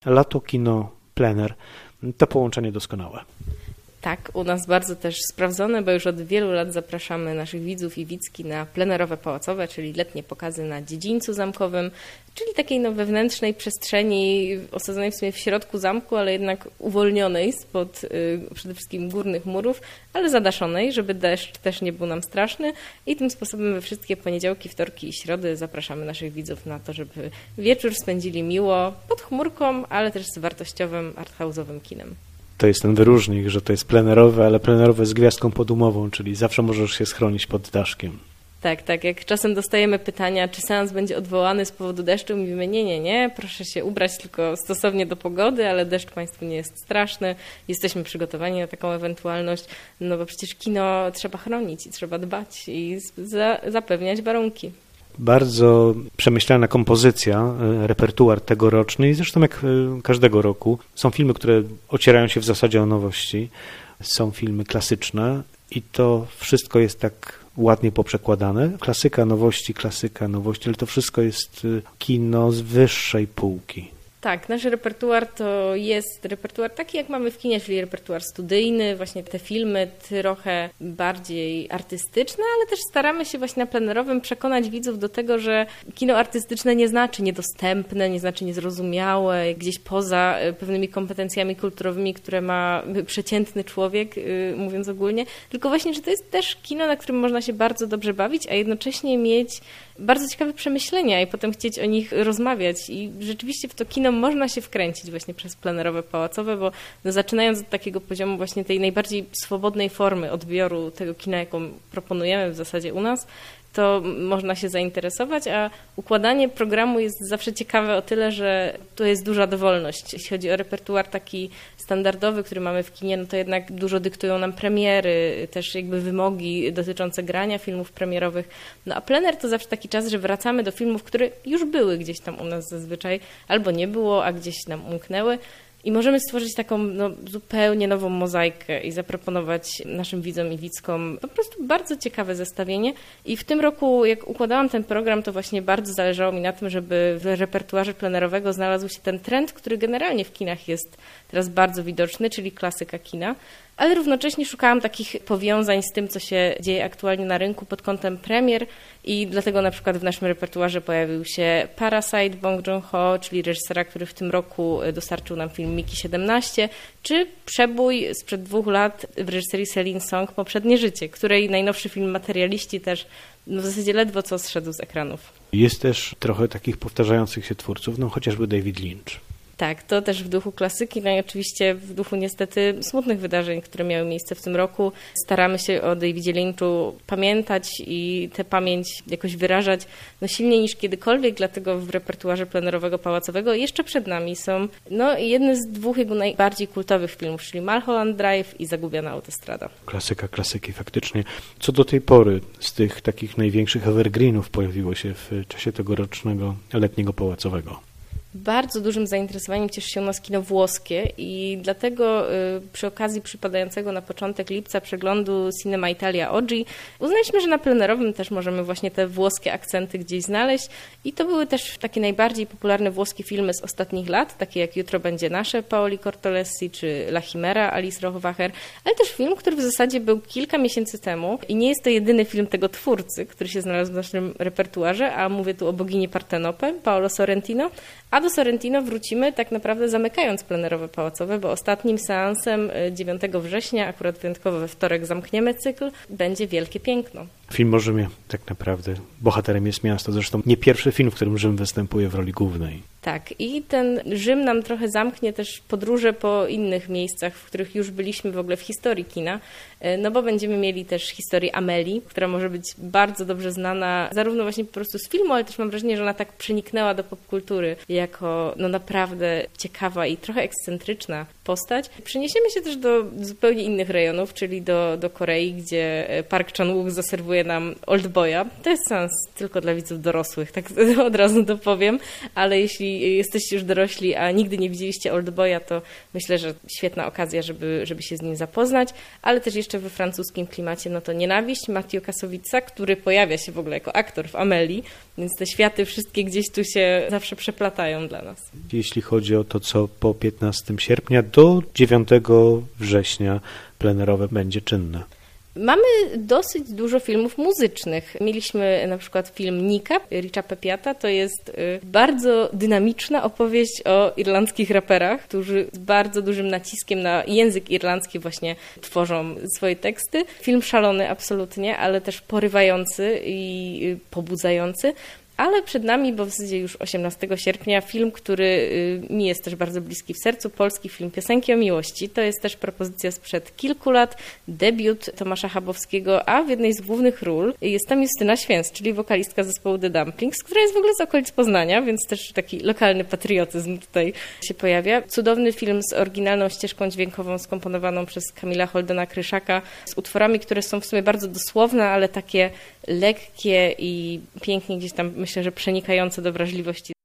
lato, kino, plener. To połączenie doskonałe. Tak, u nas bardzo też sprawdzone, bo już od wielu lat zapraszamy naszych widzów i widzki na plenerowe pałacowe, czyli letnie pokazy na dziedzińcu zamkowym, czyli takiej wewnętrznej przestrzeni osadzonej w sumie w środku zamku, ale jednak uwolnionej spod przede wszystkim górnych murów, ale zadaszonej, żeby deszcz też nie był nam straszny i tym sposobem we wszystkie poniedziałki, wtorki i środy zapraszamy naszych widzów na to, żeby wieczór spędzili miło pod chmurką, ale też z wartościowym, arthouse'owym kinem. To jest ten wyróżnik, że to jest plenerowe, ale plenerowe z gwiazdką podumową, czyli zawsze możesz się schronić pod daszkiem. Tak. Jak czasem dostajemy pytania, czy seans będzie odwołany z powodu deszczu, mówimy nie, proszę się ubrać tylko stosownie do pogody, ale deszcz Państwu nie jest straszny, jesteśmy przygotowani na taką ewentualność, no bo przecież kino trzeba chronić i trzeba dbać i zapewniać warunki. Bardzo przemyślana kompozycja, repertuar tegoroczny i zresztą jak każdego roku. Są filmy, które ocierają się w zasadzie o nowości, są filmy klasyczne i to wszystko jest tak ładnie poprzekładane. Klasyka, nowości, ale to wszystko jest kino z wyższej półki. Tak, nasz repertuar to jest repertuar taki, jak mamy w kinie, czyli repertuar studyjny, właśnie te filmy trochę bardziej artystyczne, ale też staramy się właśnie na plenerowym przekonać widzów do tego, że kino artystyczne nie znaczy niedostępne, nie znaczy niezrozumiałe, gdzieś poza pewnymi kompetencjami kulturowymi, które ma przeciętny człowiek, mówiąc ogólnie, tylko właśnie, że to jest też kino, na którym można się bardzo dobrze bawić, a jednocześnie mieć bardzo ciekawe przemyślenia i potem chcieć o nich rozmawiać i rzeczywiście w to kino można się wkręcić właśnie przez plenerowe pałacowe, bo zaczynając od takiego poziomu właśnie tej najbardziej swobodnej formy odbioru tego kina, jaką proponujemy w zasadzie u nas, to można się zainteresować, a układanie programu jest zawsze ciekawe o tyle, że to jest duża dowolność. Jeśli chodzi o repertuar taki standardowy, który mamy w kinie, no to jednak dużo dyktują nam premiery, też jakby wymogi dotyczące grania filmów premierowych. No a plener to zawsze taki czas, że wracamy do filmów, które już były gdzieś tam u nas zazwyczaj, albo nie było, a gdzieś nam umknęły. I możemy stworzyć taką zupełnie nową mozaikę i zaproponować naszym widzom i widzkom po prostu bardzo ciekawe zestawienie. I w tym roku, jak układałam ten program, to właśnie bardzo zależało mi na tym, żeby w repertuarze plenerowego znalazł się ten trend, który generalnie w kinach jest teraz bardzo widoczny, czyli klasyka kina. Ale równocześnie szukałam takich powiązań z tym, co się dzieje aktualnie na rynku pod kątem premier i dlatego na przykład w naszym repertuarze pojawił się Parasite Bong Joon-ho, czyli reżysera, który w tym roku dostarczył nam film Mickey 17, czy Przebój sprzed 2 lat w reżyserii Celine Song Poprzednie życie, której najnowszy film Materialiści też w zasadzie ledwo co zszedł z ekranów. Jest też trochę takich powtarzających się twórców, chociażby David Lynch. Tak, to też w duchu klasyki, no i oczywiście w duchu niestety smutnych wydarzeń, które miały miejsce w tym roku. Staramy się o Davidzie Lynchu pamiętać i tę pamięć jakoś wyrażać silniej niż kiedykolwiek, dlatego w repertuarze plenerowego pałacowego jeszcze przed nami są jedne z 2 jego najbardziej kultowych filmów, czyli Mulholland Drive i Zagubiona autostrada. Klasyka klasyki, faktycznie. Co do tej pory z tych takich największych evergreenów pojawiło się w czasie tegorocznego letniego pałacowego? Bardzo dużym zainteresowaniem cieszy się u nas kino włoskie i dlatego przy okazji przypadającego na początek lipca przeglądu Cinema Italia Oggi uznaliśmy, że na plenerowym też możemy właśnie te włoskie akcenty gdzieś znaleźć i to były też takie najbardziej popularne włoskie filmy z ostatnich lat, takie jak Jutro będzie nasze Paoli Cortolesi czy La Chimera Alice Rohrwacher, ale też film, który w zasadzie był kilka miesięcy temu i nie jest to jedyny film tego twórcy, który się znalazł w naszym repertuarze, a mówię tu o Bogini Partenope, Paolo Sorrentino, a do Sorrentino wrócimy tak naprawdę zamykając plenerowe pałacowe, bo ostatnim seansem 9 września, akurat wyjątkowo we wtorek zamkniemy cykl, będzie Wielkie Piękno. Film o Rzymie tak naprawdę. Bohaterem jest miasto. Zresztą nie pierwszy film, w którym Rzym występuje w roli głównej. Tak. I ten Rzym nam trochę zamknie też podróże po innych miejscach, w których już byliśmy w ogóle w historii kina, bo będziemy mieli też historię Amelii, która może być bardzo dobrze znana zarówno właśnie po prostu z filmu, ale też mam wrażenie, że ona tak przeniknęła do popkultury jako naprawdę ciekawa i trochę ekscentryczna postać. Przeniesiemy się też do zupełnie innych rejonów, czyli do Korei, gdzie Park Chan-wook zaserwuje zaserwuje nam Oldboya. To jest seans tylko dla widzów dorosłych, tak od razu to powiem, ale jeśli jesteście już dorośli, a nigdy nie widzieliście Oldboya, to myślę, że świetna okazja, żeby się z nim zapoznać, ale też jeszcze we francuskim klimacie, no to Nienawiść Mathieu Kassovitza, który pojawia się w ogóle jako aktor w Amelii, więc te światy wszystkie gdzieś tu się zawsze przeplatają dla nas. Jeśli chodzi o to, co po 15 sierpnia do 9 września plenerowe będzie czynne. Mamy dosyć dużo filmów muzycznych. Mieliśmy na przykład film Nika, Richa Pepiata. To jest bardzo dynamiczna opowieść o irlandzkich raperach, którzy z bardzo dużym naciskiem na język irlandzki właśnie tworzą swoje teksty. Film szalony absolutnie, ale też porywający i pobudzający. Ale przed nami, bo w zasadzie już 18 sierpnia, film, który mi jest też bardzo bliski w sercu, polski film Piosenki o miłości. To jest też propozycja sprzed kilku lat, debiut Tomasza Chabowskiego, a w jednej z głównych ról jest tam Justyna Święc, czyli wokalistka zespołu The Dumplings, która jest w ogóle z okolic Poznania, więc też taki lokalny patriotyzm tutaj się pojawia. Cudowny film z oryginalną ścieżką dźwiękową skomponowaną przez Kamila Holdena Kryszaka, z utworami, które są w sumie bardzo dosłowne, ale takie lekkie i pięknie gdzieś tam, myślę, że przenikające do wrażliwości